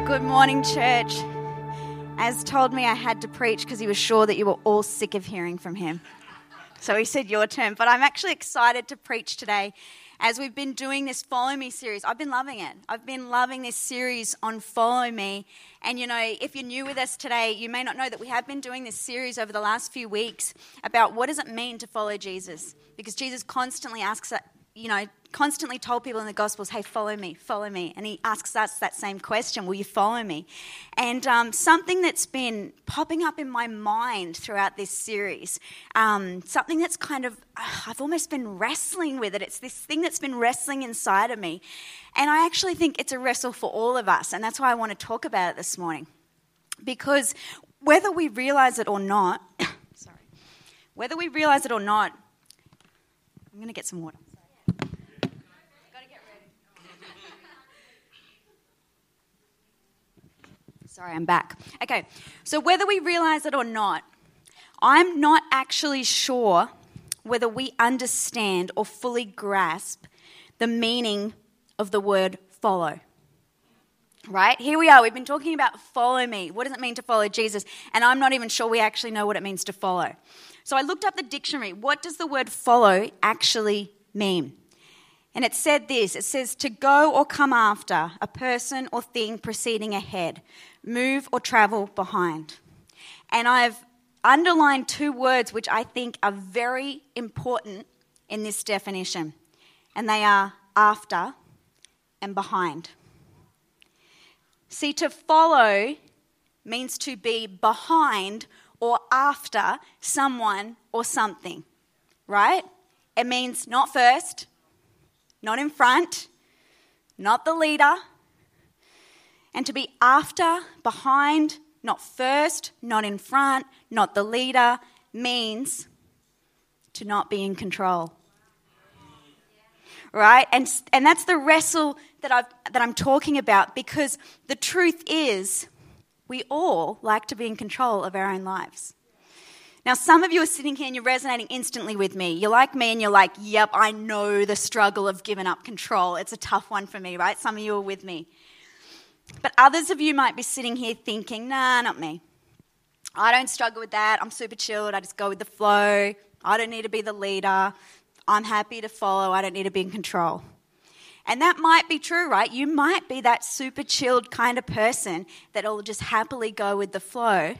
Good morning, church. Az told me I had to preach because he was sure that you were all sick of hearing from him. So he said your turn. But I'm actually excited to preach today as we've been doing this Follow Me series. I've been loving it. I've been loving this series on Follow Me. And, you know, if you're new with us today, you may not know that we have been doing this series over the last few weeks about what does it mean to follow Jesus. Because Jesus constantly asks that, constantly told people in the Gospels, hey, follow me, follow me. And he asks us that same question, will you follow me? And something that's been popping up in my mind throughout this series, something that's kind of, I've almost been wrestling with it. It's this thing that's been wrestling inside of me. And I actually think it's a wrestle for all of us. And that's why I want to talk about it this morning. Because whether we realize it or not, I'm going to get some water. Sorry, I'm back. Okay, so whether we realize it or not, I'm not actually sure whether we understand or fully grasp the meaning of the word follow. Right? Here we are. We've been talking about follow me. What does it mean to follow Jesus? And I'm not even sure we actually know what it means to follow. So I looked up the dictionary. What does the word follow actually mean? And it said this, it says to go or come after a person or thing proceeding ahead, move or travel behind. And I've underlined two words which I think are very important in this definition. And they are after and behind. See, to follow means to be behind or after someone or something, right? It means not first, not in front, not the leader. And to be after, behind, not first, not in front, not the leader, means to not be in control. Right? And that's the wrestle that I'm talking about, because the truth is we all like to be in control of our own lives. Now, some of you are sitting here and you're resonating instantly with me. You're like me and you're like, yep, I know the struggle of giving up control. It's a tough one for me, right? Some of you are with me. But others of you might be sitting here thinking, nah, not me. I don't struggle with that. I'm super chilled. I just go with the flow. I don't need to be the leader. I'm happy to follow. I don't need to be in control. And that might be true, right? You might be that super chilled kind of person that'll just happily go with the flow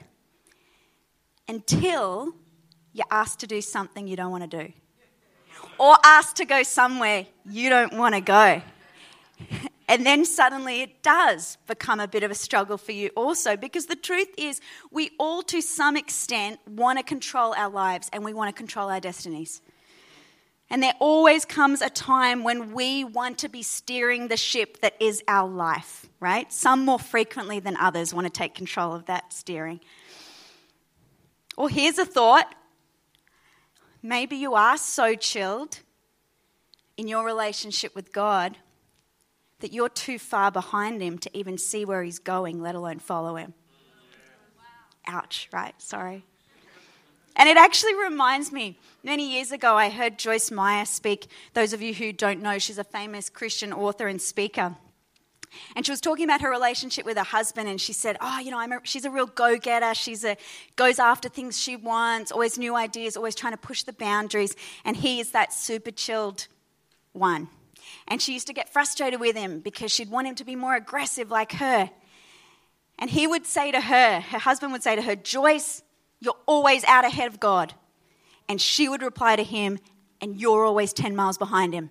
until you're asked to do something you don't want to do. Or asked to go somewhere you don't want to go. And then suddenly it does become a bit of a struggle for you also, because the truth is we all to some extent want to control our lives and we want to control our destinies. And there always comes a time when we want to be steering the ship that is our life, right? Some more frequently than others want to take control of that steering. Or here's a thought. Maybe you are so chilled in your relationship with God that you're too far behind him to even see where he's going, let alone follow him. Wow. Ouch, right? Sorry. And it actually reminds me, many years ago I heard Joyce Meyer speak. Those of you who don't know, she's a famous Christian author and speaker. And she was talking about her relationship with her husband, and she said, she's a real go-getter. Goes after things she wants, always new ideas, always trying to push the boundaries. And he is that super chilled one. And she used to get frustrated with him because she'd want him to be more aggressive like her. And he would say to her husband would say to her, Joyce, you're always out ahead of God. And she would reply to him, and you're always 10 miles behind him.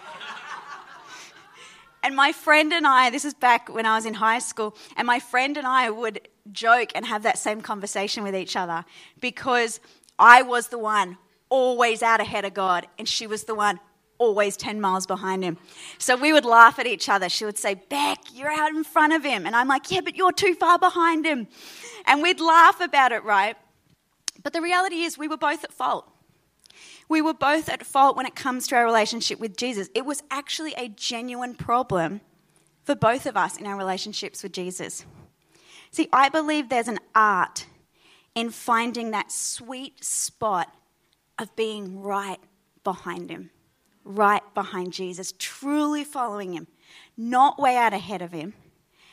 And my friend and I, this is back when I was in high school, and my friend and I would joke and have that same conversation with each other because I was the one always out ahead of God, and she was the one always 10 miles behind him. So we would laugh at each other. She would say, Beck, you're out in front of him. And I'm like, yeah, but you're too far behind him. And we'd laugh about it, right? But the reality is we were both at fault. We were both at fault when it comes to our relationship with Jesus. It was actually a genuine problem for both of us in our relationships with Jesus. See, I believe there's an art in finding that sweet spot of being right behind him, right behind Jesus, truly following him, not way out ahead of him,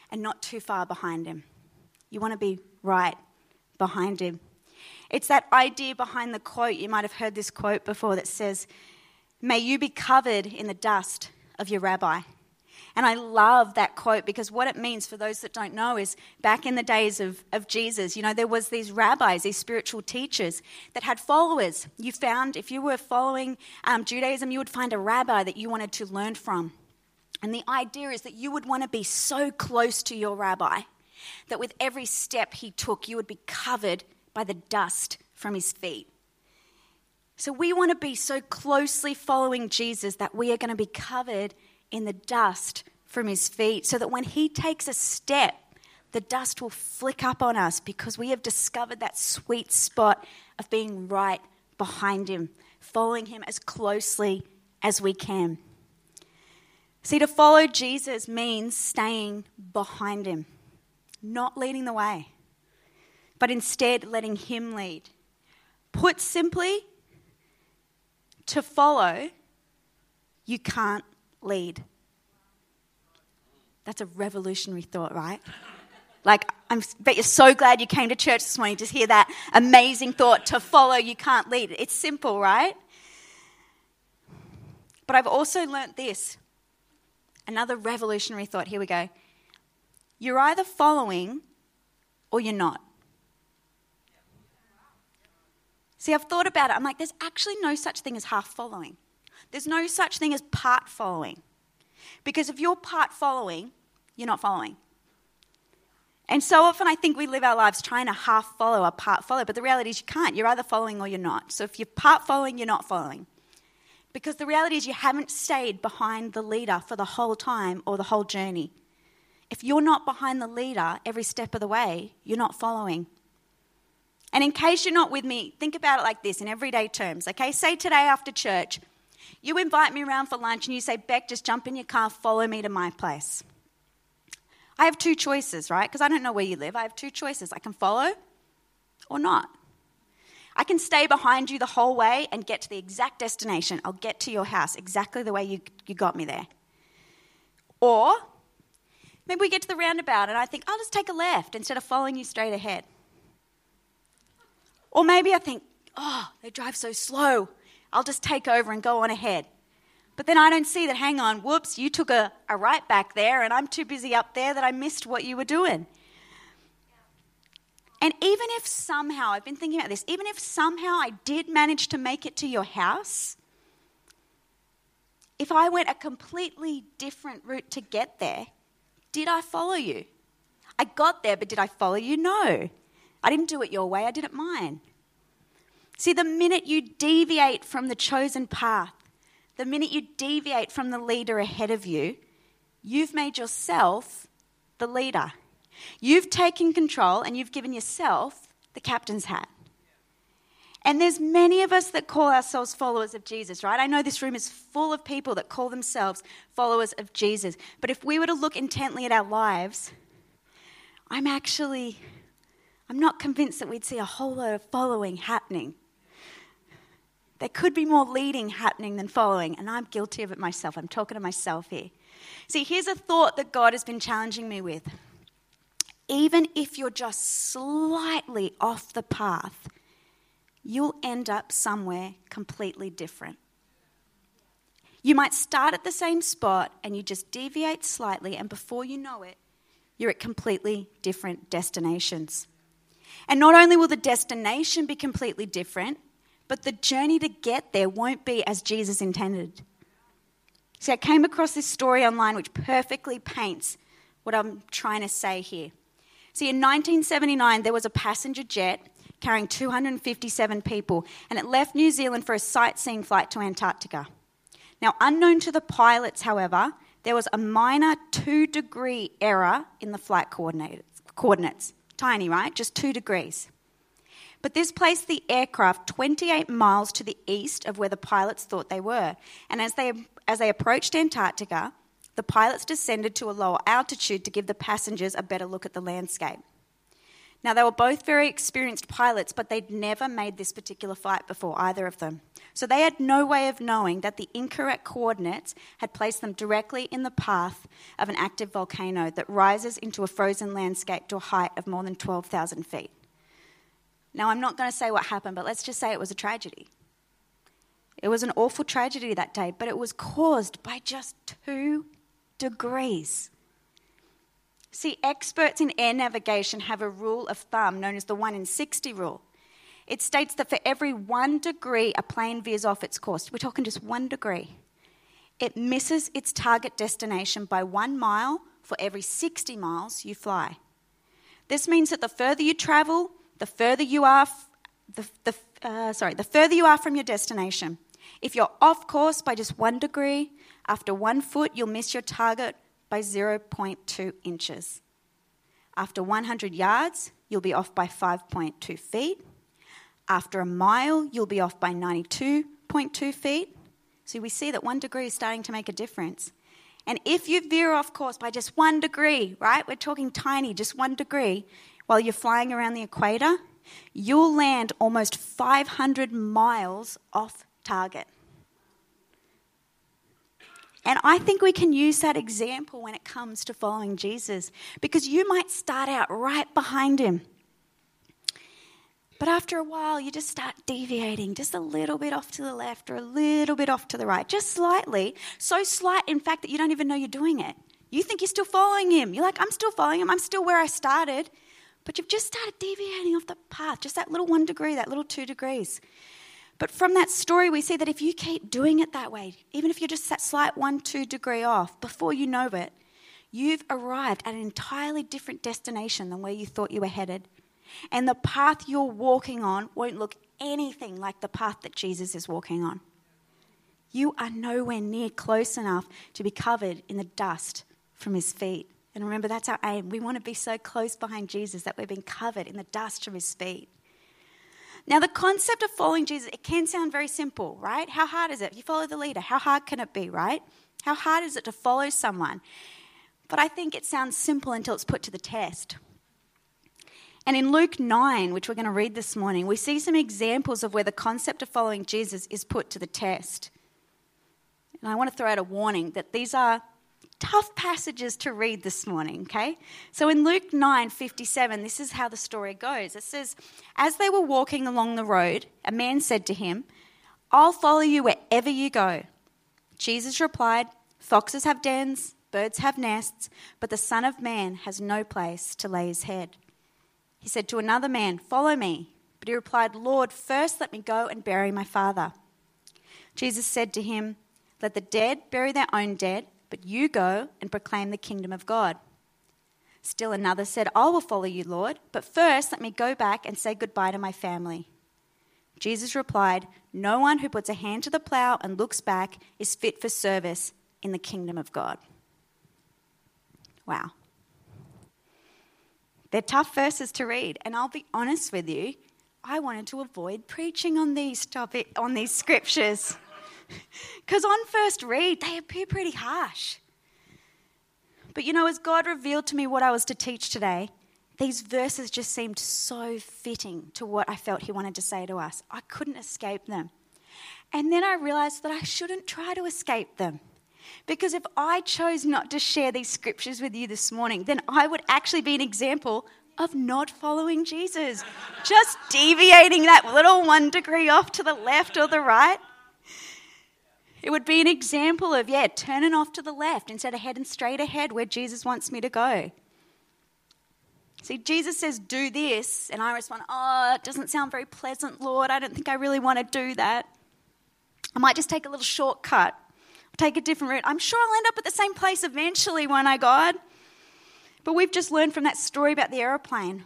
and not too far behind him. You want to be right behind him. It's that idea behind the quote. You might have heard this quote before that says, "May you be covered in the dust of your rabbi." And I love that quote because what it means, for those that don't know, is back in the days of Jesus, there was these rabbis, these spiritual teachers that had followers. You found, if you were following Judaism, you would find a rabbi that you wanted to learn from. And the idea is that you would want to be so close to your rabbi that with every step he took, you would be covered by the dust from his feet. So we want to be so closely following Jesus that we are going to be covered in the dust from his feet, so that when he takes a step, the dust will flick up on us because we have discovered that sweet spot of being right behind him, following him as closely as we can. See, to follow Jesus means staying behind him, not leading the way, but instead letting him lead. Put simply, to follow, you can't lead. That's a revolutionary thought, right? Like, I bet you're so glad you came to church this morning to hear that amazing thought, to follow, you can't lead. It's simple, right? But I've also learnt this. Another revolutionary thought. Here we go. You're either following or you're not. See, I've thought about it. I'm like, there's actually no such thing as half following. There's no such thing as part following. Because if you're part following, you're not following. And so often I think we live our lives trying to half follow or part follow, but the reality is you can't. You're either following or you're not. So if you're part following, you're not following. Because the reality is you haven't stayed behind the leader for the whole time or the whole journey. If you're not behind the leader every step of the way, you're not following. And in case you're not with me, think about it like this in everyday terms, okay? Say today after church, you invite me around for lunch and you say, "Beck, just jump in your car, follow me to my place." I have two choices, right? Because I don't know where you live. I have two choices. I can follow or not. I can stay behind you the whole way and get to the exact destination. I'll get to your house exactly the way you got me there. Or maybe we get to the roundabout and I think, I'll just take a left instead of following you straight ahead. Or maybe I think, oh, they drive so slow. I'll just take over and go on ahead. But then I don't see that, hang on, whoops, you took a right back there and I'm too busy up there that I missed what you were doing. And even if somehow, I've been thinking about this, even if somehow I did manage to make it to your house, if I went a completely different route to get there, did I follow you? I got there, but did I follow you? No. I didn't do it your way, I did it mine. See, the minute you deviate from the chosen path, the minute you deviate from the leader ahead of you, you've made yourself the leader. You've taken control and you've given yourself the captain's hat. And there's many of us that call ourselves followers of Jesus, right? I know this room is full of people that call themselves followers of Jesus. But if we were to look intently at our lives, I'm not convinced that we'd see a whole lot of following happening. There could be more leading happening than following, and I'm guilty of it myself. I'm talking to myself here. See, here's a thought that God has been challenging me with. Even if you're just slightly off the path, you'll end up somewhere completely different. You might start at the same spot and you just deviate slightly, and before you know it, you're at completely different destinations. And not only will the destination be completely different, but the journey to get there won't be as Jesus intended. See, I came across this story online which perfectly paints what I'm trying to say here. See, in 1979, there was a passenger jet carrying 257 people, and it left New Zealand for a sightseeing flight to Antarctica. Now, unknown to the pilots, however, there was a minor 2-degree error in the flight coordinates. Tiny, right? Just 2 degrees. But this placed the aircraft 28 miles to the east of where the pilots thought they were. And as they approached Antarctica, the pilots descended to a lower altitude to give the passengers a better look at the landscape. Now, they were both very experienced pilots, but they'd never made this particular flight before, either of them. So they had no way of knowing that the incorrect coordinates had placed them directly in the path of an active volcano that rises into a frozen landscape to a height of more than 12,000 feet. Now, I'm not going to say what happened, but let's just say it was a tragedy. It was an awful tragedy that day, but it was caused by just 2 degrees. See, experts in air navigation have a rule of thumb known as the 1 in 60 rule. It states that for every 1 degree a plane veers off its course, we're talking just 1 degree, it misses its target destination by 1 mile for every 60 miles you fly. This means that the further you travel, the further you are from your destination. If you're off course by just 1 degree, after 1 foot, you'll miss your target by 0.2 inches. After 100 yards, you'll be off by 5.2 feet. After a mile, you'll be off by 92.2 feet. So we see that 1 degree is starting to make a difference. And if you veer off course by just 1 degree, right, we're talking tiny, just 1 degree, while you're flying around the equator, you'll land almost 500 miles off target. And I think we can use that example when it comes to following Jesus, because you might start out right behind him. But after a while, you just start deviating just a little bit off to the left or a little bit off to the right, just slightly. So slight, in fact, that you don't even know you're doing it. You think you're still following him. You're like, I'm still following him. I'm still where I started. But you've just started deviating off the path, just that little 1 degree, that little 2 degrees. But from that story, we see that if you keep doing it that way, even if you're just that slight 1-2 degree off, before you know it, you've arrived at an entirely different destination than where you thought you were headed. And the path you're walking on won't look anything like the path that Jesus is walking on. You are nowhere near close enough to be covered in the dust from his feet. And remember, that's our aim. We want to be so close behind Jesus that we've been covered in the dust from his feet. Now, the concept of following Jesus, it can sound very simple, right? How hard is it? You follow the leader. How hard can it be, right? How hard is it to follow someone? But I think it sounds simple until it's put to the test. And in Luke 9, which we're going to read this morning, we see some examples of where the concept of following Jesus is put to the test. And I want to throw out a warning that these are tough passages to read this morning, okay? So in Luke 9:57, this is how the story goes. It says, as they were walking along the road, a man said to him, I'll follow you wherever you go. Jesus replied, foxes have dens, birds have nests, but the Son of Man has no place to lay his head. He said to another man, follow me. But he replied, Lord, first let me go and bury my father. Jesus said to him, let the dead bury their own dead, but you go and proclaim the kingdom of God. Still another said, I will follow you, Lord, but first let me go back and say goodbye to my family. Jesus replied, no one who puts a hand to the plow and looks back is fit for service in the kingdom of God. Wow. They're tough verses to read, and I'll be honest with you, I wanted to avoid preaching on these scriptures. Because on first read, they appear pretty harsh. But you know, as God revealed to me what I was to teach today, these verses just seemed so fitting to what I felt he wanted to say to us. I couldn't escape them. And then I realized that I shouldn't try to escape them. Because if I chose not to share these scriptures with you this morning, then I would actually be an example of not following Jesus. Just deviating that little 1 degree off to the left or the right. It would be an example of, turning off to the left instead of heading straight ahead where Jesus wants me to go. See, Jesus says, do this, and I respond, it doesn't sound very pleasant, Lord. I don't think I really want to do that. I might just take a little shortcut, take a different route. I'm sure I'll end up at the same place eventually, won't I, God? But we've just learned from that story about the aeroplane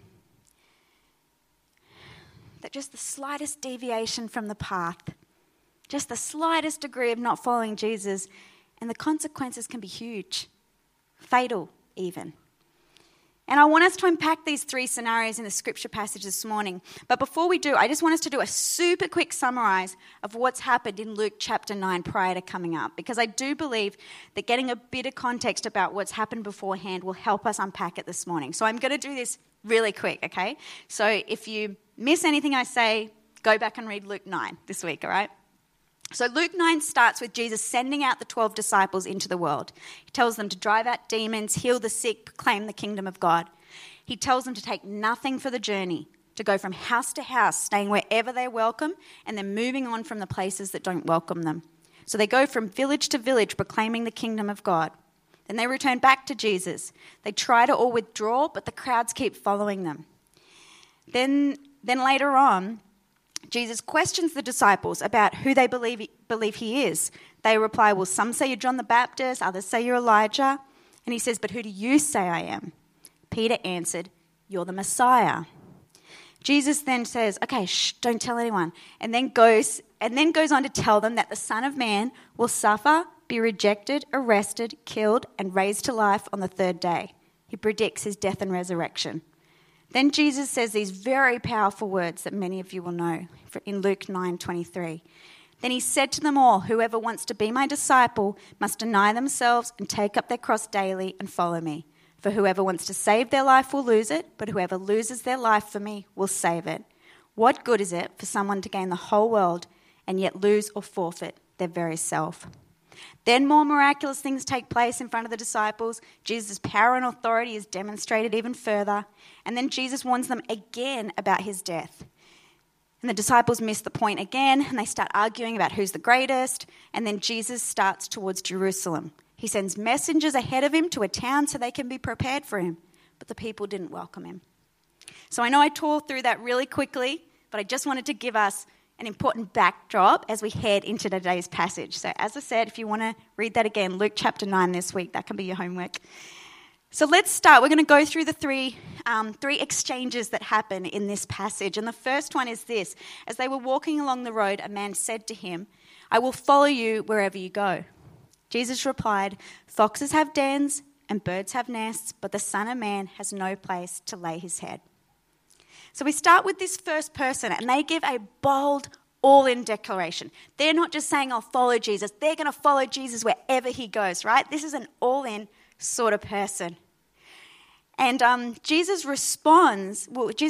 that just the slightest deviation from the path, just the slightest degree of not following Jesus, and the consequences can be huge, fatal even. And I want us to unpack these three scenarios in the scripture passage this morning. But before we do, I just want us to do a super quick summarize of what's happened in Luke chapter 9 prior to coming up. Because I do believe that getting a bit of context about what's happened beforehand will help us unpack it this morning. So I'm going to do this really quick, okay? So if you miss anything I say, go back and read Luke 9 this week, all right? So Luke 9 starts with Jesus sending out the 12 disciples into the world. He tells them to drive out demons, heal the sick, proclaim the kingdom of God. He tells them to take nothing for the journey, to go from house to house, staying wherever they're welcome, and then moving on from the places that don't welcome them. So they go from village to village, proclaiming the kingdom of God. Then they return back to Jesus. They try to all withdraw, but the crowds keep following them. Then later on, Jesus questions the disciples about who they believe he is. They reply, well, some say you're John the Baptist, others say you're Elijah. And he says, but who do you say I am? Peter answered, you're the Messiah. Jesus then says, okay, don't tell anyone. And then goes on to tell them that the Son of Man will suffer, be rejected, arrested, killed, and raised to life on the third day. He predicts his death and resurrection. Then Jesus says these very powerful words that many of you will know in Luke 9:23. Then he said to them all, whoever wants to be my disciple must deny themselves and take up their cross daily and follow me. For whoever wants to save their life will lose it, but whoever loses their life for me will save it. What good is it for someone to gain the whole world and yet lose or forfeit their very self? Then more miraculous things take place in front of the disciples. Jesus' power and authority is demonstrated even further. And then Jesus warns them again about his death. And the disciples miss the point again, and they start arguing about who's the greatest. And then Jesus starts towards Jerusalem. He sends messengers ahead of him to a town so they can be prepared for him. But the people didn't welcome him. So I know I tore through that really quickly, but I just wanted to give us an important backdrop as we head into today's passage. So as I said, if you want to read that again, Luke chapter 9 this week, that can be your homework. So let's start. We're going to go through the three exchanges that happen in this passage. And the first one is this. As they were walking along the road, a man said to him, I will follow you wherever you go. Jesus replied, foxes have dens and birds have nests, but the Son of Man has no place to lay his head. So we start with this first person, and they give a bold, all-in declaration. They're not just saying, I'll follow Jesus. They're going to follow Jesus wherever he goes, right? This is an all-in sort of person. And Jesus' response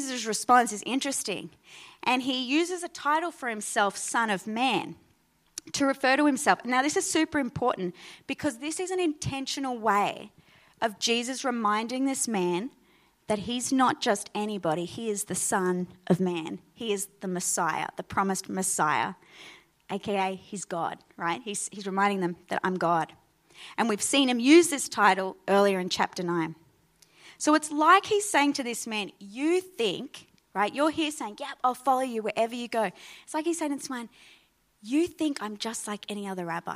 is interesting. And he uses a title for himself, Son of Man, to refer to himself. Now, this is super important because this is an intentional way of Jesus reminding this man that he's not just anybody. He is the Son of Man. He is the Messiah, the promised Messiah, aka he's God, right? He's reminding them that I'm God. And we've seen him use this title earlier in chapter 9. So it's like he's saying to this man, you think, right? You're here saying, yep, I'll follow you wherever you go. It's like he's saying to this man, you think I'm just like any other rabbi.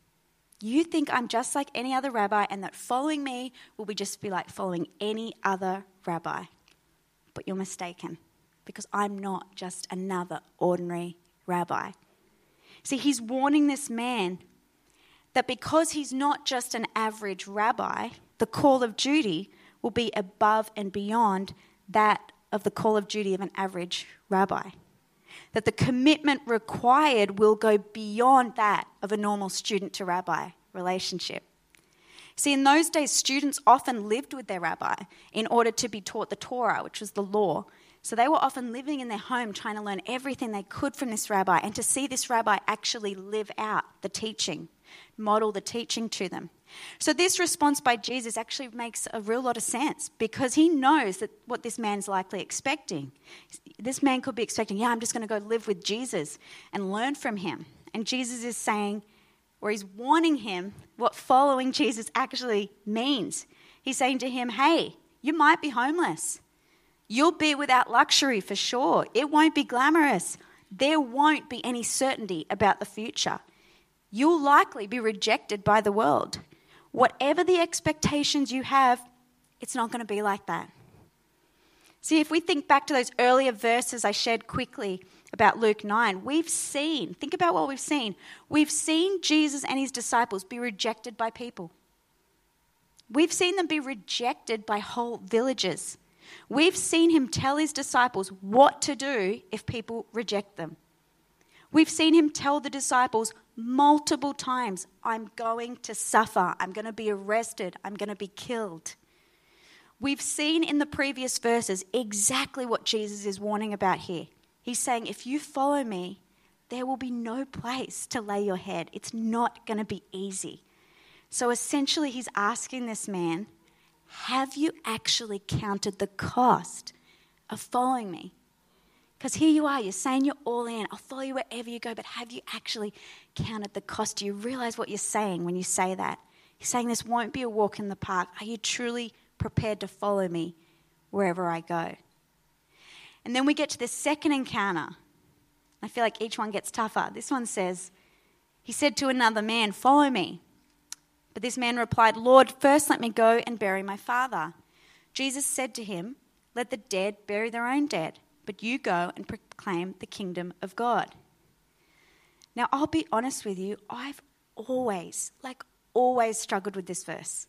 You think I'm just like any other rabbi and that following me will just be like following any other rabbi. But you're mistaken because I'm not just another ordinary rabbi. See, he's warning this man that because he's not just an average rabbi, the call of duty will be above and beyond that of the call of duty of an average rabbi. That the commitment required will go beyond that of a normal student to rabbi relationship. See, in those days, students often lived with their rabbi in order to be taught the Torah, which was the law. So they were often living in their home trying to learn everything they could from this rabbi and to see this rabbi actually live out the teaching, model the teaching to them. So this response by Jesus actually makes a real lot of sense because he knows that what this man's likely expecting. This man could be expecting, I'm just going to go live with Jesus and learn from him. And Jesus is saying, or he's warning him what following Jesus actually means. He's saying to him, hey, you might be homeless. You'll be without luxury for sure. It won't be glamorous. There won't be any certainty about the future. You'll likely be rejected by the world. Whatever the expectations you have, it's not going to be like that. See, if we think back to those earlier verses I shared quickly about Luke 9, think about what we've seen. We've seen Jesus and his disciples be rejected by people. We've seen them be rejected by whole villages. We've seen him tell his disciples what to do if people reject them. We've seen him tell the disciples multiple times, I'm going to suffer, I'm going to be arrested, I'm going to be killed. We've seen in the previous verses exactly what Jesus is warning about here. He's saying, if you follow me, there will be no place to lay your head. It's not going to be easy. So essentially he's asking this man, have you actually counted the cost of following me? Because here you are, you're saying you're all in. I'll follow you wherever you go, but have you actually counted the cost? Do you realize what you're saying when you say that? You're saying this won't be a walk in the park. Are you truly prepared to follow me wherever I go? And then we get to the second encounter. I feel like each one gets tougher. This one says, he said to another man, follow me. But this man replied, Lord, first let me go and bury my father. Jesus said to him, let the dead bury their own dead, but you go and proclaim the kingdom of God. Now, I'll be honest with you, I've always struggled with this verse.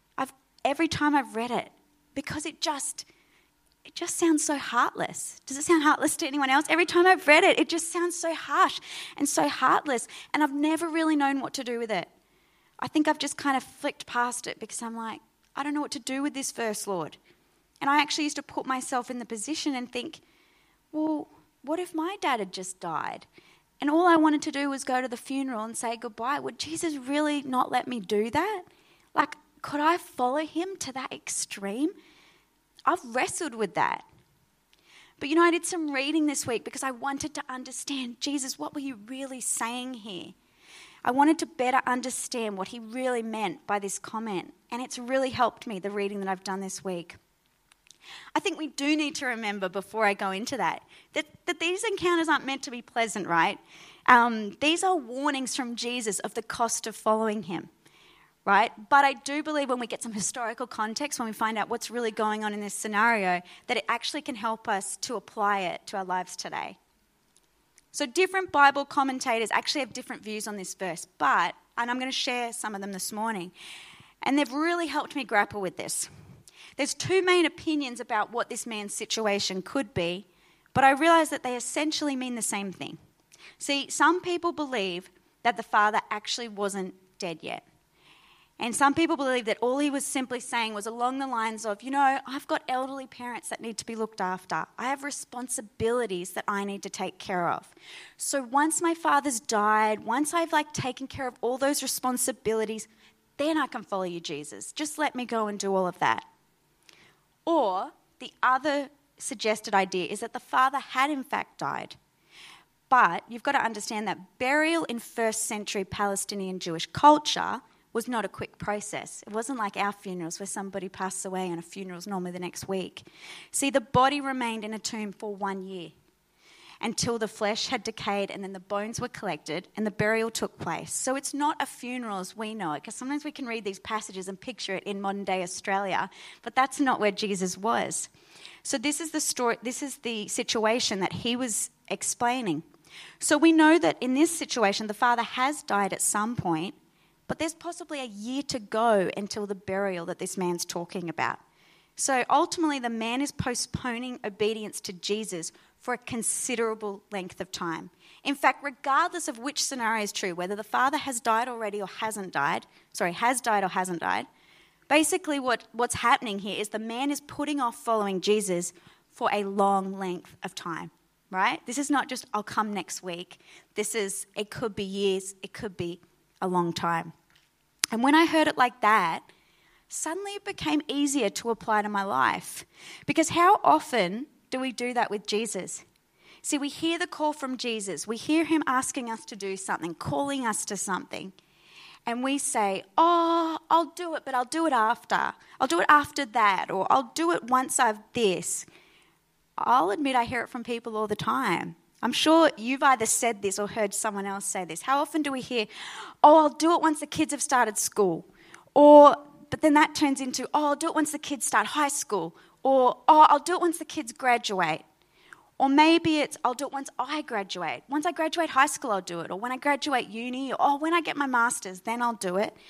Every time I've read it, because it just sounds so heartless. Does it sound heartless to anyone else? Every time I've read it, it just sounds so harsh and so heartless, and I've never really known what to do with it. I think I've just kind of flicked past it because I'm like, I don't know what to do with this verse, Lord. And I actually used to put myself in the position and think, well, what if my dad had just died? And all I wanted to do was go to the funeral and say goodbye. Would Jesus really not let me do that? Like, could I follow him to that extreme? I've wrestled with that. But I did some reading this week because I wanted to understand, Jesus, what were you really saying here? I wanted to better understand what he really meant by this comment. And it's really helped me, the reading that I've done this week. I think we do need to remember before I go into that these encounters aren't meant to be pleasant, right? These are warnings from Jesus of the cost of following him, right? But I do believe when we get some historical context, when we find out what's really going on in this scenario, that it actually can help us to apply it to our lives today. So different Bible commentators actually have different views on this verse, and I'm going to share some of them this morning. And they've really helped me grapple with this. There's two main opinions about what this man's situation could be, but I realize that they essentially mean the same thing. See, some people believe that the father actually wasn't dead yet. And some people believe that all he was simply saying was along the lines of, I've got elderly parents that need to be looked after. I have responsibilities that I need to take care of. So once my father's died, once I've taken care of all those responsibilities, then I can follow you, Jesus. Just let me go and do all of that. Or the other suggested idea is that the father had in fact died. But you've got to understand that burial in first century Palestinian Jewish culture was not a quick process. It wasn't like our funerals where somebody passes away and a funeral's normally the next week. See, the body remained in a tomb for 1 year until the flesh had decayed and then the bones were collected and the burial took place. So it's not a funeral as we know it, because sometimes we can read these passages and picture it in modern day Australia, but that's not where Jesus was. So this is the story, this is the situation that he was explaining. So we know that in this situation the father has died at some point, but there's possibly a year to go until the burial that this man's talking about. So ultimately, the man is postponing obedience to Jesus for a considerable length of time. In fact, regardless of which scenario is true, whether the father has died already or has died or hasn't died, basically what's happening here is the man is putting off following Jesus for a long length of time, right? This is not just, I'll come next week. It could be years, it could be a long time. And when I heard it like that, suddenly it became easier to apply to my life. Because how often do we do that with Jesus? See, we hear the call from Jesus. We hear him asking us to do something, calling us to something. And we say, I'll do it, but I'll do it after. I'll do it after that, or I'll do it once I've this. I'll admit I hear it from people all the time. I'm sure you've either said this or heard someone else say this. How often do we hear, I'll do it once the kids have started school. But then that turns into, I'll do it once the kids start high school. Or, I'll do it once the kids graduate. Or maybe it's, I'll do it once I graduate. Once I graduate high school, I'll do it. Or when I graduate uni. Or when I get my master's, then I'll do it.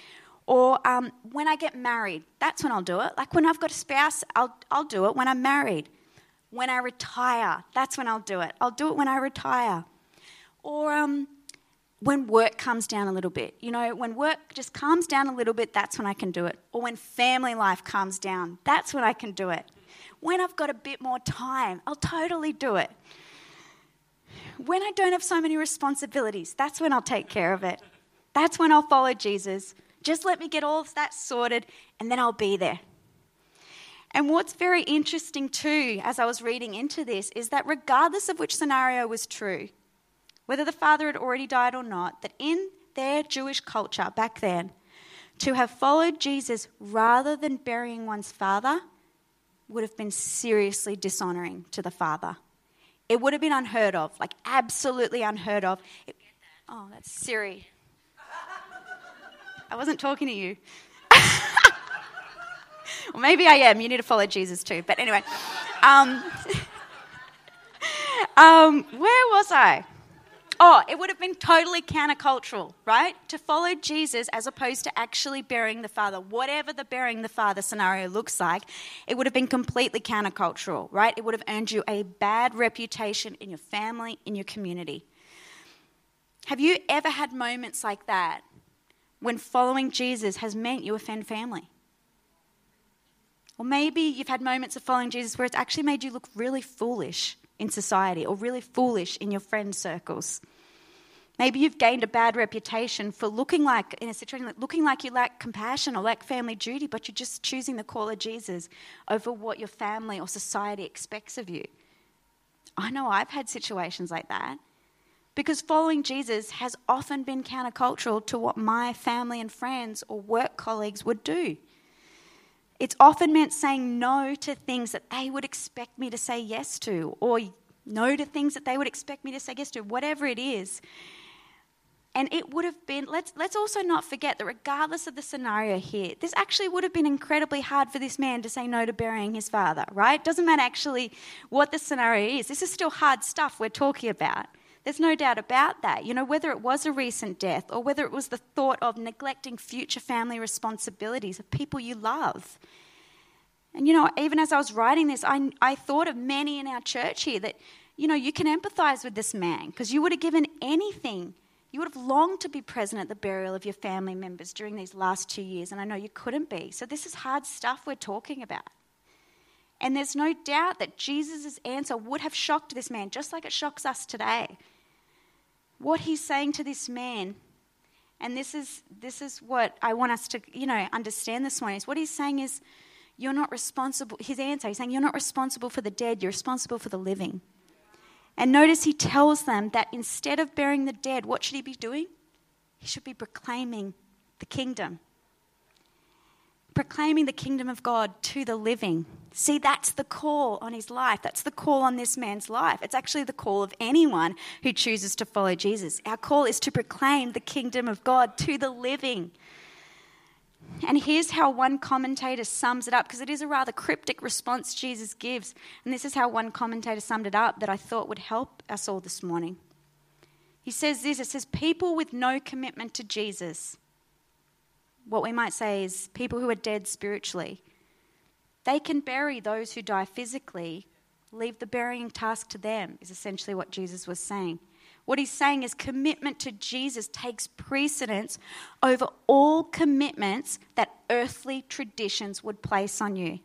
Or when I get married, that's when I'll do it. Like when I've got a spouse, I'll do it when I'm married. When I retire, that's when I'll do it. I'll do it when I retire. Or when work comes down a little bit. You know, when work just calms down a little bit, that's when I can do it. Or when family life calms down, that's when I can do it. When I've got a bit more time, I'll totally do it. When I don't have so many responsibilities, that's when I'll take care of it. That's when I'll follow Jesus. Just let me get all of that sorted and then I'll be there. And what's very interesting too, as I was reading into this, is that regardless of which scenario was true, whether the father had already died or not, that in their Jewish culture back then, to have followed Jesus rather than burying one's father would have been seriously dishonoring to the father. It would have been unheard of, like absolutely unheard of. Oh, that's Siri. I wasn't talking to you. Or maybe I am. You need to follow Jesus too. But anyway, where was I? Oh, it would have been totally countercultural, right? To follow Jesus as opposed to actually burying the father. Whatever the burying the father scenario looks like, it would have been completely countercultural, right? It would have earned you a bad reputation in your family, in your community. Have you ever had moments like that when following Jesus has meant you offend family? Or maybe you've had moments of following Jesus where it's actually made you look really foolish in society or really foolish in your friend circles. Maybe you've gained a bad reputation for looking like, in a situation, like looking like you lack compassion or lack family duty, but you're just choosing the call of Jesus over what your family or society expects of you. I know I've had situations like that because following Jesus has often been countercultural to what my family and friends or work colleagues would do. It's often meant saying no to things that they would expect me to say yes to, or no to things that they would expect me to say yes to, whatever it is. And it would have been, let's also not forget that regardless of the scenario here, this actually would have been incredibly hard for this man to say no to burying his father, right? Doesn't matter actually what the scenario is. This is still hard stuff we're talking about. There's no doubt about that. You know, whether it was a recent death or whether it was the thought of neglecting future family responsibilities of people you love. And, you know, even as I was writing this, I thought of many in our church here that, you know, you can empathize with this man because you would have given anything. You would have longed to be present at the burial of your family members during these last 2 years, and I know you couldn't be. So this is hard stuff we're talking about. And there's no doubt that Jesus' answer would have shocked this man, just like it shocks us today. What he's saying to this man, and this is what I want us to, you know, understand this morning, is what he's saying is, you're not responsible. His answer, he's saying, you're not responsible for the dead, you're responsible for the living. And notice he tells them that instead of burying the dead, what should he be doing? He should be proclaiming the kingdom. Proclaiming the kingdom of God to the living. See, that's the call on his life. That's the call on this man's life. It's actually the call of anyone who chooses to follow Jesus. Our call is to proclaim the kingdom of God to the living. And here's how one commentator sums it up, because it is a rather cryptic response Jesus gives. And this is how one commentator summed it up that I thought would help us all this morning. He says this, it says, people with no commitment to Jesus, what we might say is people who are dead spiritually, they can bury those who die physically, leave the burying task to them, is essentially what Jesus was saying. What he's saying is commitment to Jesus takes precedence over all commitments that earthly traditions would place on you.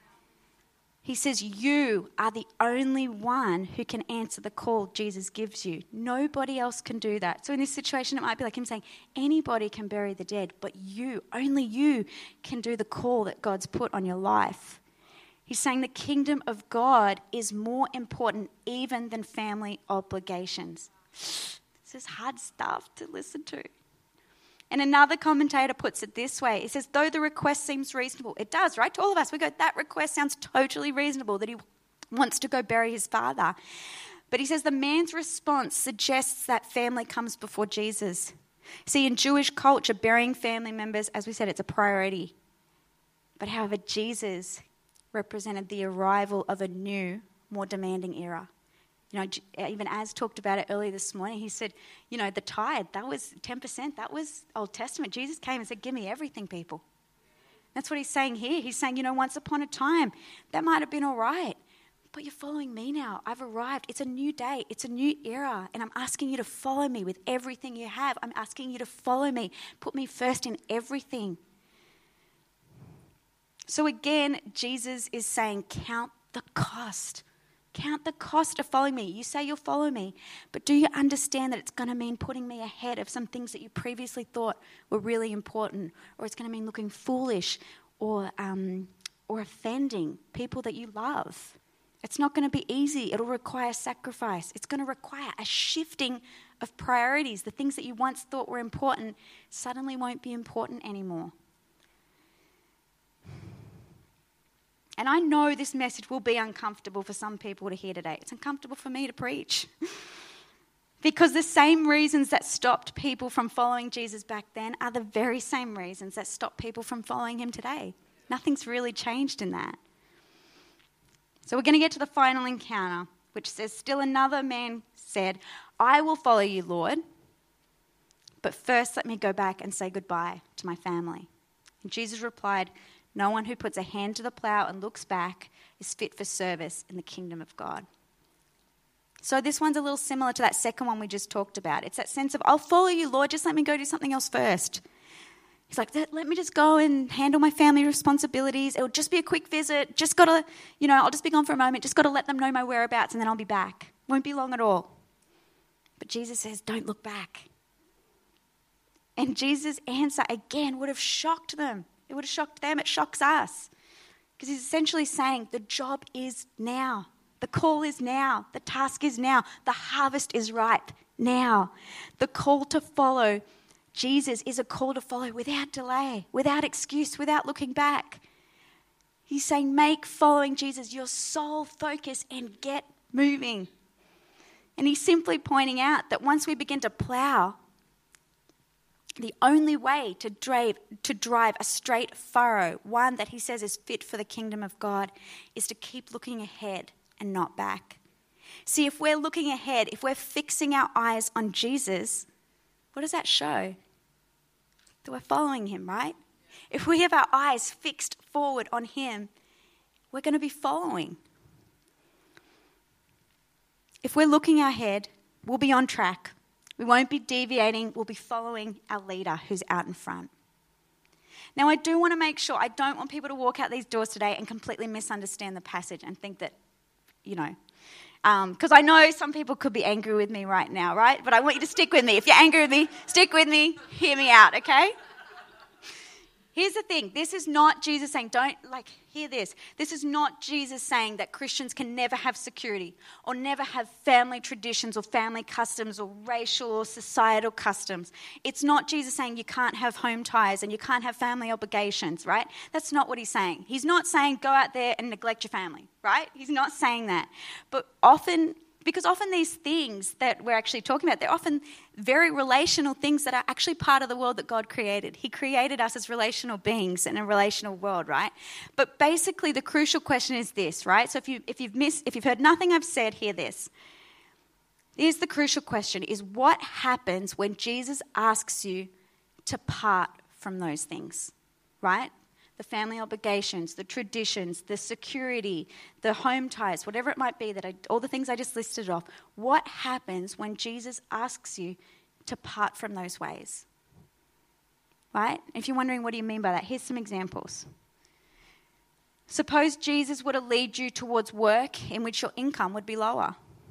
He says you are the only one who can answer the call Jesus gives you. Nobody else can do that. So in this situation, it might be like him saying, anybody can bury the dead, but you, only you can do the call that God's put on your life. He's saying the kingdom of God is more important even than family obligations. This is hard stuff to listen to. And another commentator puts it this way. He says, though the request seems reasonable, it does, right? To all of us, we go, that request sounds totally reasonable, that he wants to go bury his father. But he says the man's response suggests that family comes before Jesus. See, in Jewish culture, burying family members, as we said, it's a priority. But however, Jesus represented the arrival of a new, more demanding era. Even Az talked about it earlier this morning. He said, the tithe, that was 10%. That was Old Testament. Jesus came and said, give me everything, people. That's what he's saying here. He's saying, once upon a time, that might have been all right. But you're following me now. I've arrived. It's a new day. It's a new era. And I'm asking you to follow me with everything you have. I'm asking you to follow me. Put me first in everything. So again, Jesus is saying, count the cost. Count the cost of following me. You say you'll follow me, but do you understand that it's going to mean putting me ahead of some things that you previously thought were really important, or it's going to mean looking foolish or offending people that you love? It's not going to be easy. It'll require sacrifice. It's going to require a shifting of priorities. The things that you once thought were important suddenly won't be important anymore. And I know this message will be uncomfortable for some people to hear today. It's uncomfortable for me to preach. Because the same reasons that stopped people from following Jesus back then are the very same reasons that stop people from following him today. Nothing's really changed in that. So we're going to get to the final encounter, which says, still another man said, I will follow you, Lord, but first let me go back and say goodbye to my family. And Jesus replied, no one who puts a hand to the plow and looks back is fit for service in the kingdom of God. So this one's a little similar to that second one we just talked about. It's that sense of, I'll follow you, Lord, just let me go do something else first. He's like, let me just go and handle my family responsibilities. It'll just be a quick visit. Just got to, I'll just be gone for a moment. Just got to let them know my whereabouts and then I'll be back. Won't be long at all. But Jesus says, don't look back. And Jesus' answer, again, would have shocked them. It would have shocked them. It shocks us. Because he's essentially saying the job is now. The call is now. The task is now. The harvest is ripe now. The call to follow Jesus is a call to follow without delay, without excuse, without looking back. He's saying make following Jesus your sole focus and get moving. And he's simply pointing out that once we begin to plow, the only way to drive a straight furrow, one that he says is fit for the kingdom of God, is to keep looking ahead and not back. See, if we're looking ahead, if we're fixing our eyes on Jesus, what does that show? That we're following him, right? If we have our eyes fixed forward on him, we're going to be following. If we're looking ahead, we'll be on track. We won't be deviating. We'll be following our leader who's out in front. Now, I do want to make sure, I don't want people to walk out these doors today and completely misunderstand the passage and think that, because I know some people could be angry with me right now, right? But I want you to stick with me. If you're angry with me, stick with me, hear me out, okay? Here's the thing. This is not Jesus saying, hear this. This is not Jesus saying that Christians can never have security or never have family traditions or family customs or racial or societal customs. It's not Jesus saying you can't have home ties and you can't have family obligations, right? That's not what he's saying. He's not saying go out there and neglect your family, right? He's not saying that. But often these things that we're actually talking about, they're often very relational things that are actually part of the world that God created. He created us as relational beings in a relational world, right? But basically the crucial question is this, right? So if you've heard nothing I've said, hear this. Here's the crucial question, is what happens when Jesus asks you to part from those things, right? The family obligations, the traditions, the security, the home ties, whatever it might be, all the things I just listed off. What happens when Jesus asks you to part from those ways? Right? If you're wondering what do you mean by that, here's some examples. Suppose Jesus were to lead you towards work in which your income would be lower.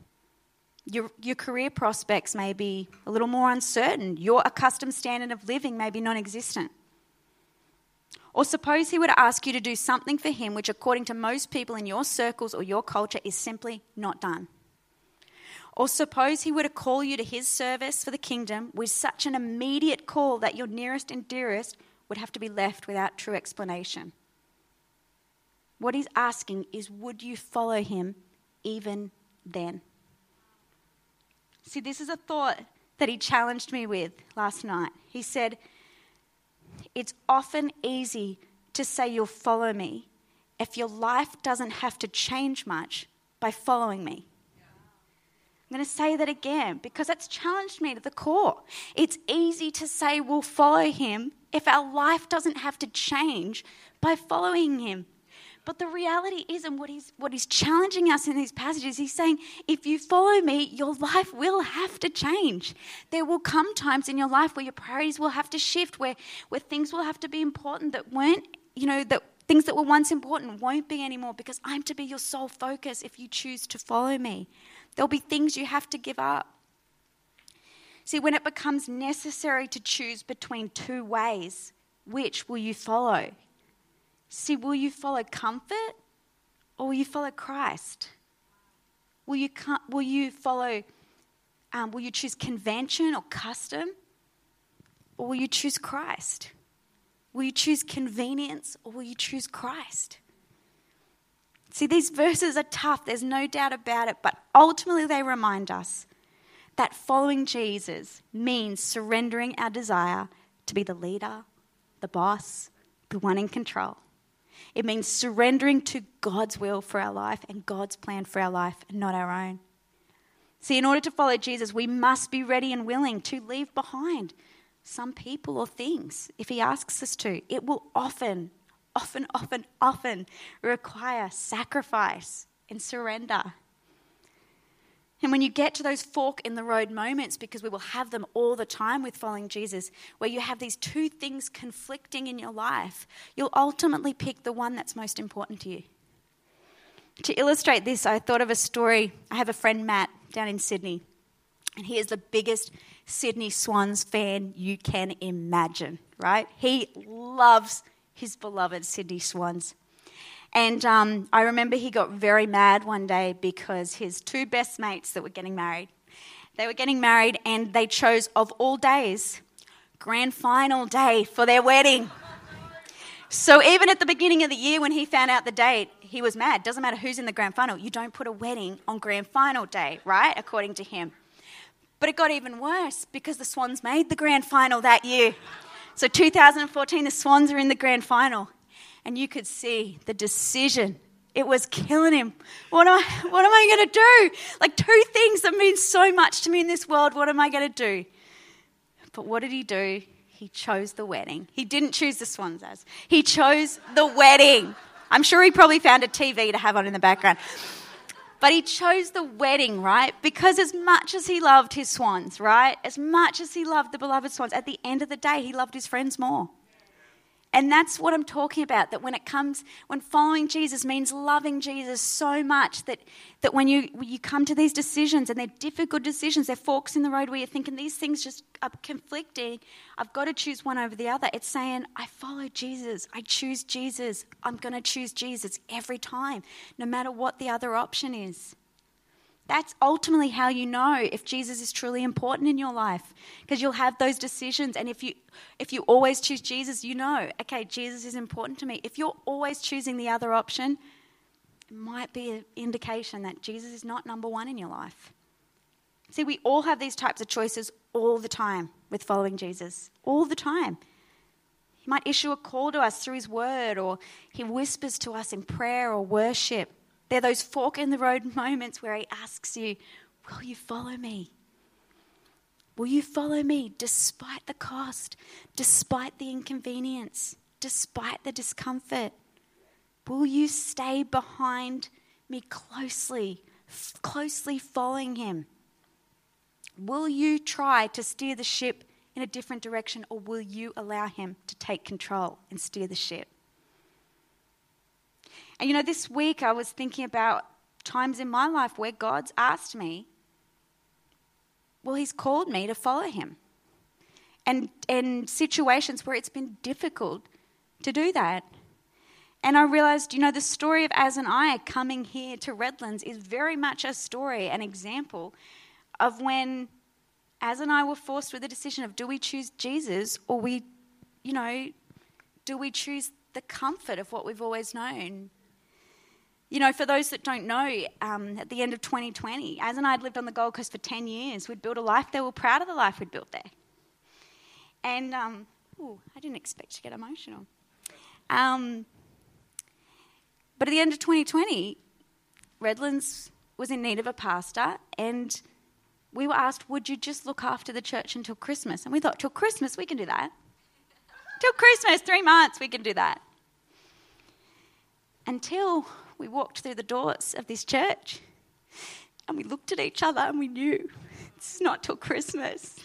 Your career prospects may be a little more uncertain. Your accustomed standard of living may be non-existent. Or suppose he were to ask you to do something for him which according to most people in your circles or your culture is simply not done. Or suppose he were to call you to his service for the kingdom with such an immediate call that your nearest and dearest would have to be left without true explanation. What he's asking is, would you follow him even then? See, this is a thought that he challenged me with last night. He said, it's often easy to say you'll follow me if your life doesn't have to change much by following me. I'm going to say that again because that's challenged me to the core. It's easy to say we'll follow him if our life doesn't have to change by following him. But the reality is, and what he's challenging us in these passages, he's saying, if you follow me, your life will have to change. There will come times in your life where your priorities will have to shift, where things will have to be important that weren't, that things that were once important won't be anymore, because I'm to be your sole focus if you choose to follow me. There'll be things you have to give up. See, when it becomes necessary to choose between two ways, which will you follow? See, will you follow comfort or will you follow Christ? Will you choose convention or custom, or will you choose Christ? Will you choose convenience or will you choose Christ? See, these verses are tough, there's no doubt about it, but ultimately they remind us that following Jesus means surrendering our desire to be the leader, the boss, the one in control. It means surrendering to God's will for our life and God's plan for our life and not our own. See, in order to follow Jesus, we must be ready and willing to leave behind some people or things if he asks us to. It will often require sacrifice and surrender. And when you get to those fork in the road moments, because we will have them all the time with following Jesus, where you have these two things conflicting in your life, you'll ultimately pick the one that's most important to you. To illustrate this, I thought of a story. I have a friend, Matt, down in Sydney, and he is the biggest Sydney Swans fan you can imagine, right? He loves his beloved Sydney Swans. And I remember he got very mad one day because his two best mates that were getting married, and they chose, of all days, grand final day for their wedding. So even at the beginning of the year when he found out the date, he was mad. Doesn't matter who's in the grand final. You don't put a wedding on grand final day, right? According to him. But it got even worse because the Swans made the grand final that year. So 2014, the Swans are in the grand final. And you could see the decision. It was killing him. What am I going to do? Like, two things that mean so much to me in this world. What am I going to do? But what did he do? He chose the wedding. He didn't choose the Swans as. He chose the wedding. I'm sure he probably found a TV to have on in the background. But he chose the wedding, right? Because as much as he loved his Swans, right? As much as he loved the beloved Swans, at the end of the day, he loved his friends more. And that's what I'm talking about, that when following Jesus means loving Jesus so much that when you come to these decisions, and they're difficult decisions, they're forks in the road where you're thinking these things just are conflicting, I've got to choose one over the other. It's saying, I follow Jesus, I choose Jesus, I'm going to choose Jesus every time, no matter what the other option is. That's ultimately how you know if Jesus is truly important in your life, because you'll have those decisions. And if you always choose Jesus, you know, okay, Jesus is important to me. If you're always choosing the other option, it might be an indication that Jesus is not number one in your life. See, we all have these types of choices all the time with following Jesus, all the time. He might issue a call to us through his word, or he whispers to us in prayer or worship. They're those fork in the road moments where he asks you, will you follow me? Will you follow me despite the cost, despite the inconvenience, despite the discomfort? Will you stay behind me closely following him? Will you try to steer the ship in a different direction, or will you allow him to take control and steer the ship? And this week I was thinking about times in my life where God's asked me, well, he's called me to follow him. And situations where it's been difficult to do that. And I realised, the story of Az and I coming here to Redlands is very much a story, an example of when Az and I were forced with the decision of, do we choose Jesus, or do we choose the comfort of what we've always known? For those that don't know, at the end of 2020, Az and I had lived on the Gold Coast for 10 years. We'd built a life there. We were proud of the life we'd built there. And, I didn't expect to get emotional. But at the end of 2020, Redlands was in need of a pastor, and we were asked, would you just look after the church until Christmas? And we thought, till Christmas, we can do that. Till Christmas, 3 months, we can do that. Until we walked through the doors of this church and we looked at each other and we knew it's not till Christmas.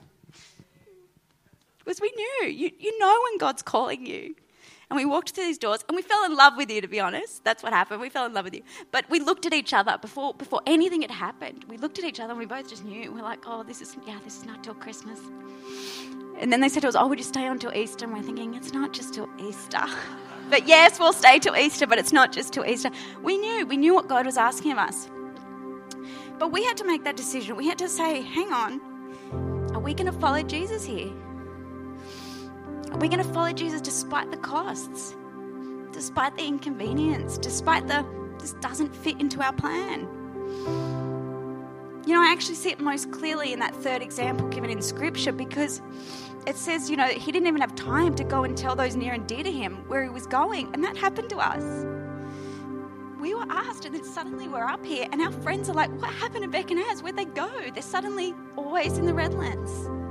Because we knew, you know when God's calling you. And we walked through these doors and we fell in love with you, to be honest. That's what happened. We fell in love with you. But we looked at each other before anything had happened. We looked at each other and we both just knew. We're like, oh, this is not till Christmas. And then they said to us, oh, would you stay on till Easter? And we're thinking, it's not just till Easter. But yes, we'll stay till Easter, but it's not just till Easter. We knew what God was asking of us. But we had to make that decision. We had to say, hang on, are we going to follow Jesus here? Are we going to follow Jesus despite the costs, despite the inconvenience, despite this doesn't fit into our plan? You know, I actually see it most clearly in that third example given in Scripture, because it says, you know, he didn't even have time to go and tell those near and dear to him where he was going, and that happened to us. We were asked, and then suddenly we're up here, and our friends are like, what happened to Beck and Az? Where'd they go? They're suddenly always in the Redlands.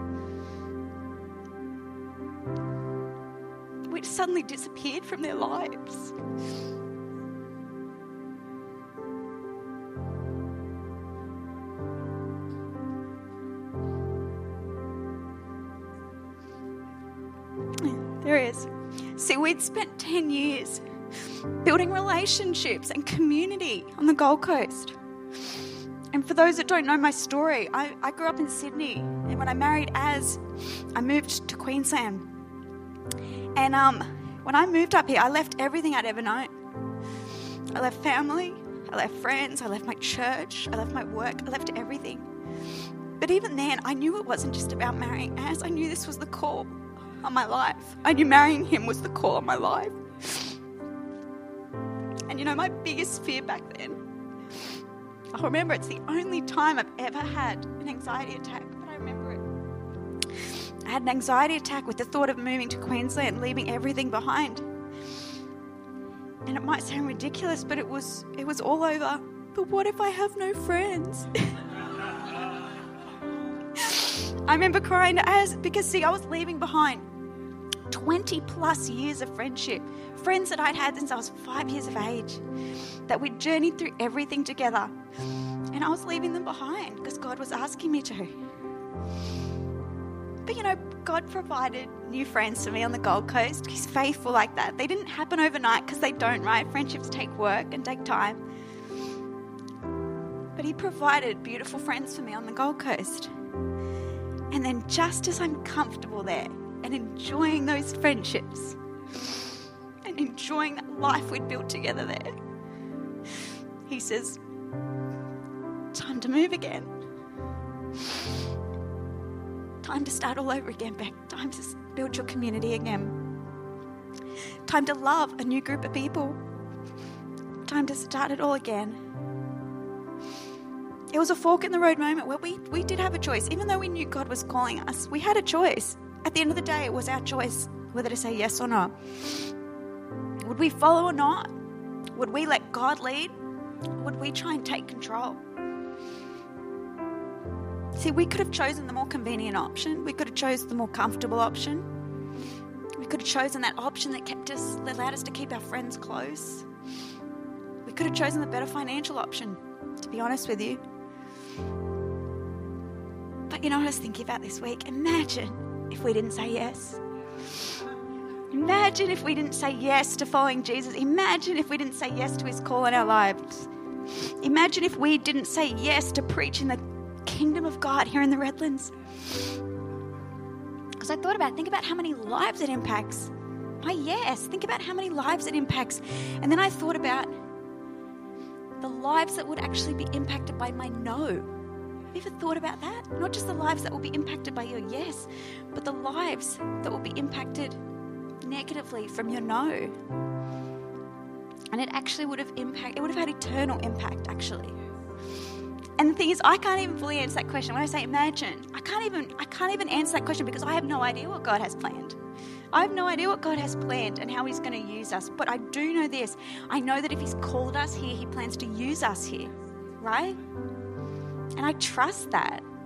We suddenly disappeared from their lives. There is. See, we'd spent 10 years building relationships and community on the Gold Coast. And for those that don't know my story, I grew up in Sydney, and when I married Az, I moved to Queensland. And when I moved up here, I left everything I'd ever known. I left family, I left friends, I left my church, I left my work, I left everything. But even then, I knew it wasn't just about marrying Az. I knew this was the call on my life. I knew marrying him was the call on my life. And you know, my biggest fear back then, I remember it's the only time I've ever had an anxiety attack, but I remember it. I had an anxiety attack with the thought of moving to Queensland, leaving everything behind. And it might sound ridiculous, but it was all over. But what if I have no friends? I remember crying to Az because, see, I was leaving behind 20 plus years of friendship. Friends that I'd had since I was 5 years of age, that we'd journeyed through everything together. And I was leaving them behind because God was asking me to. But you know, God provided new friends for me on the Gold Coast. He's faithful like that. They didn't happen overnight, because they don't, right? Friendships take work and take time. But he provided beautiful friends for me on the Gold Coast. And then just as I'm comfortable there and enjoying those friendships and enjoying that life we'd built together there, he says, time to move again. Time to start all over again, Beck. Time to build your community again. Time to love a new group of people. Time to start it all again. It was a fork in the road moment where we did have a choice. Even though we knew God was calling us, we had a choice. At the end of the day, it was our choice whether to say yes or not. Would we follow or not? Would we let God lead? Would we try and take control? See, we could have chosen the more convenient option. We could have chosen the more comfortable option. We could have chosen that option that allowed us to keep our friends close. We could have chosen the better financial option, to be honest with you. But you know what I was thinking about this week? Imagine if we didn't say yes. Imagine if we didn't say yes to following Jesus. Imagine if we didn't say yes to his call in our lives. Imagine if we didn't say yes to preaching the kingdom of God here in the Redlands. Because I think about how many lives it impacts. My yes, think about how many lives it impacts. And then I thought about the lives that would actually be impacted by my no. Have you ever thought about that? Not just the lives that will be impacted by your yes, but the lives that will be impacted negatively from your no. And it actually would have had eternal impact, actually. And the thing is, I can't even fully answer that question. When I say imagine, I can't even answer that question because I have no idea what God has planned. I have no idea what God has planned and how he's going to use us. But I do know this. I know that if he's called us here, he plans to use us here, right? And I trust that.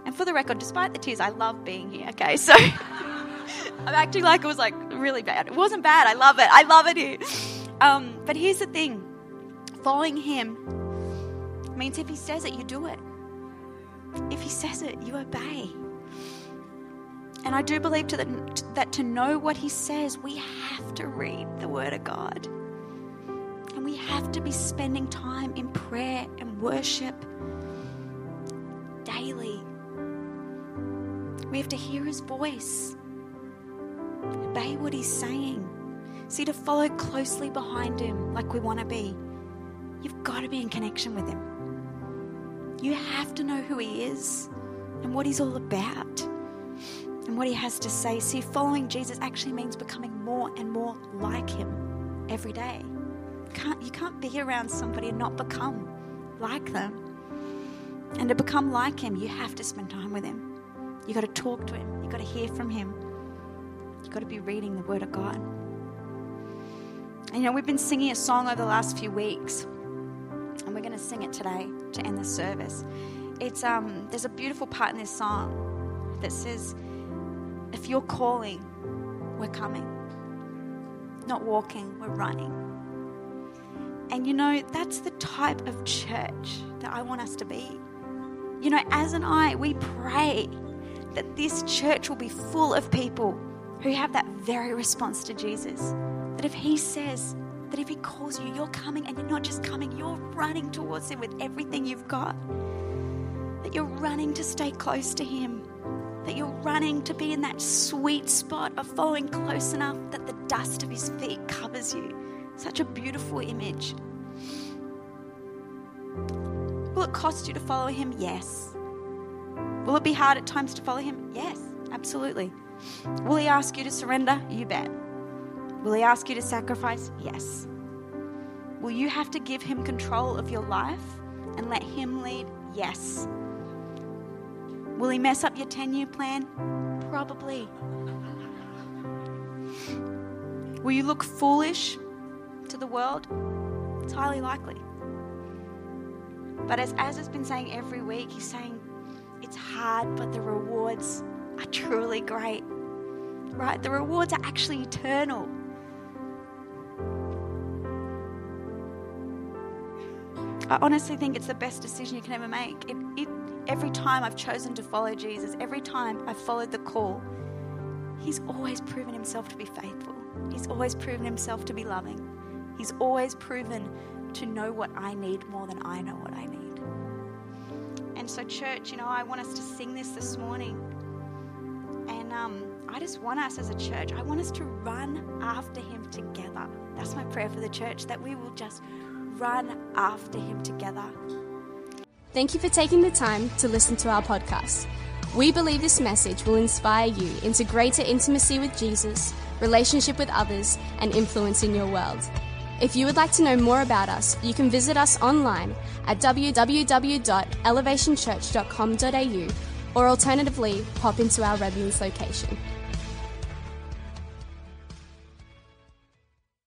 And for the record, despite the tears, I love being here, okay? So I'm acting like it was like really bad. It wasn't bad. I love it. I love it here. But here's the thing. Following him means if he says it, you do it. If he says it, you obey. And I do believe that to know what he says, we have to read the Word of God. And we have to be spending time in prayer and worship daily. We have to hear his voice. Obey what he's saying. See, to follow closely behind him like we want to be, you've got to be in connection with him. You have to know who he is and what he's all about and what he has to say. See, following Jesus actually means becoming more and more like him every day. You can't be around somebody and not become like them. And to become like him, you have to spend time with him. You got to talk to him. You got to hear from him. You got to be reading the Word of God. And we've been singing a song over the last few weeks, and we're going to sing it today to end the service. It's there's a beautiful part in this song that says, "If you're calling, we're coming. Not walking, we're running." And that's the type of church that I want us to be. Az and I, we pray that this church will be full of people who have that very response to Jesus. That if he says, that if he calls you, you're coming, and you're not just coming, you're running towards him with everything you've got. That you're running to stay close to him. That you're running to be in that sweet spot of following close enough that the dust of his feet covers you. Such a beautiful image. Will it cost you to follow him? Yes. Will it be hard at times to follow him? Yes, absolutely. Will he ask you to surrender? You bet. Will he ask you to sacrifice? Yes. Will you have to give him control of your life and let him lead? Yes. Will he mess up your 10-year plan? Probably. Will you look foolish to the world? It's highly likely. But as has been saying every week, he's saying it's hard, but the rewards are truly great. Right? The rewards are actually eternal. I honestly think it's the best decision you can ever make. Every time I've chosen to follow Jesus, every time I've followed the call, he's always proven himself to be faithful. He's always proven himself to be loving. He's always proven to know what I need more than I know what I need. And so church, I want us to sing this morning. And I just want us as a church, I want us to run after him together. That's my prayer for the church, that we will just run after him together. Thank you for taking the time to listen to our podcast. We believe this message will inspire you into greater intimacy with Jesus, relationship with others, and influence in your world. If you would like to know more about us, you can visit us online at www.elevationchurch.com.au, or alternatively, pop into our Redlands location.